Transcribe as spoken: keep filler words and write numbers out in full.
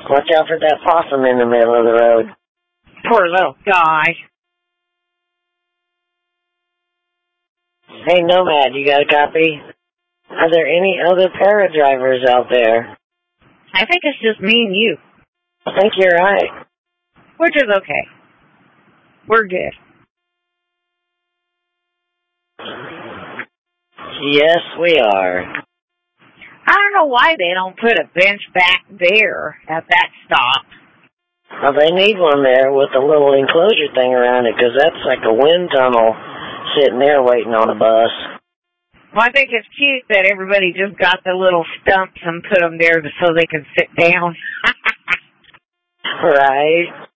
Watch out for that possum in the middle of the road. Poor little guy. Hey, Nomad, you got a copy? Are there any other para-drivers out there? I think it's just me and you. I think you're right. Which is okay. We're good. Yes, we are. I don't know why they don't put a bench back there at that stop. Well, they need one there with a little enclosure thing around it, because that's like a wind tunnel sitting there waiting on a bus. Well, I think it's cute that everybody just got the little stumps and put them there so they can sit down. Right.